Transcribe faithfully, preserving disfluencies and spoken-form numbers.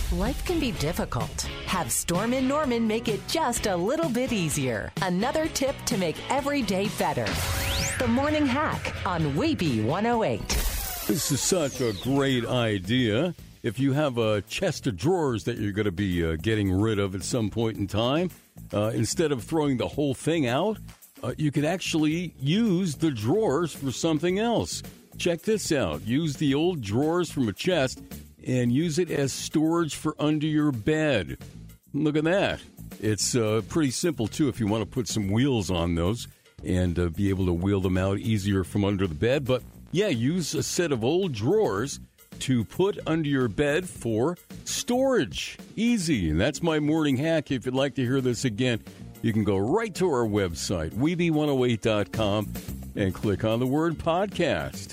Life can be difficult. Have Storm and Norman make it just a little bit easier. Another tip to make every day better. The Morning Hack on W A B E one oh eight. This is such a great idea. If you have a chest of drawers that you're going to be uh, getting rid of at some point in time, uh, instead of throwing the whole thing out, uh, you could actually use the drawers for something else. Check this out. Use the old drawers from a chest and use it as storage for under your bed. Look at that. It's uh, pretty simple, too, if you want to put some wheels on those and uh, be able to wheel them out easier from under the bed. But, yeah, use a set of old drawers to put under your bed for storage. Easy. And that's my morning hack. If you'd like to hear this again, you can go right to our website, W A B E one oh eight dot com, and click on the word podcast.